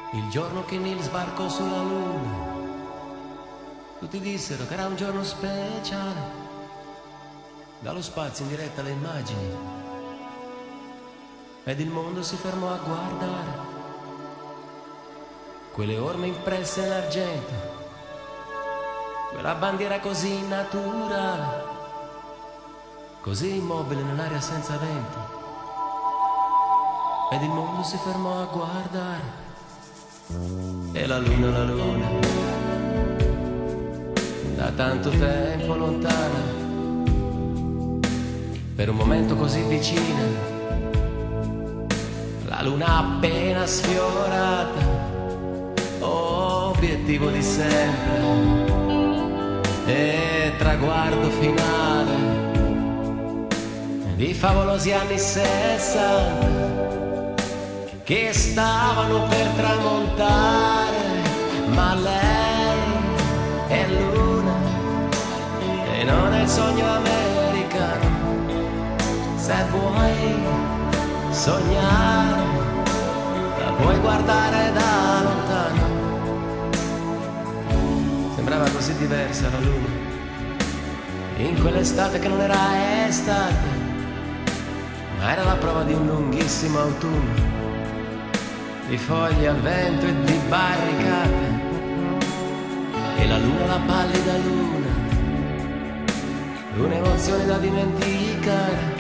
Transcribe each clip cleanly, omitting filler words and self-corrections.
Il giorno che Neil sbarcò sulla luna, tutti dissero che era un giorno speciale. Dallo spazio in diretta le immagini, ed il mondo si fermò a guardare quelle orme impresse in argento, quella bandiera così naturale, così immobile nell'aria senza vento. Ed il mondo si fermò a guardare. E la luna, da tanto tempo lontana, per un momento così vicina, la luna appena sfiorata, obiettivo di sempre e traguardo finale di favolosi anni 60 che stavano per tramontare. Ma lei è luna e non è il sogno americano. Se vuoi sognare, la puoi guardare da lontano. Sembrava così diversa la luna in quell'estate che non era estate, ma era la prova di un lunghissimo autunno, di foglie al vento e di barricate. E la luna, la pallida luna, un'emozione da dimenticare.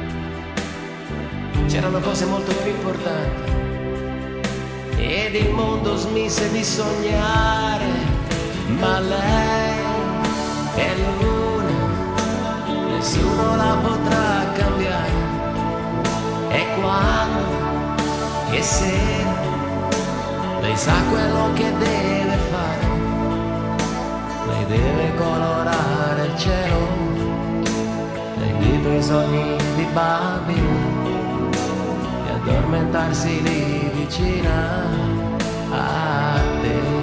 C'erano cose molto più importanti ed il mondo smise di sognare. Ma lei è luna, nessuno la potrà cambiare. E quando e sera lei sa quello che deve fare. Lei deve colorare il cielo nei libri sogni di bambini e addormentarsi lì vicina a te.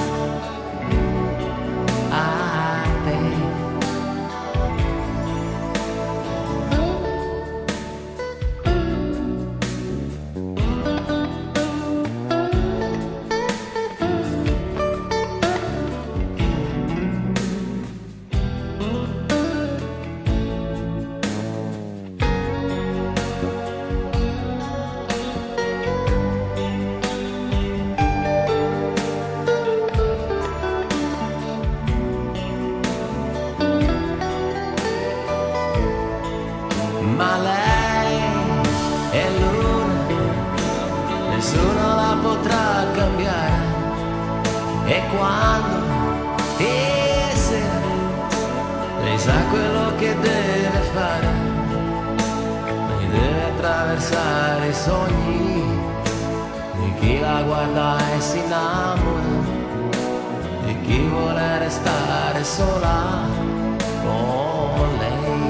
Ma lei è luna, nessuno la potrà cambiare. E quando è sera, lei sa quello che deve fare. Lei deve attraversare i sogni di chi la guarda e si innamora, di chi vuole restare sola con lei.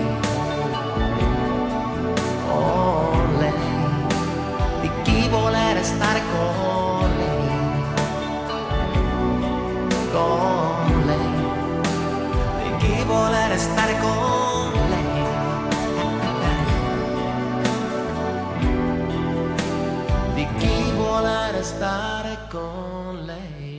Stare con lei, di chi vuole restare con lei, di chi vuole restare con lei.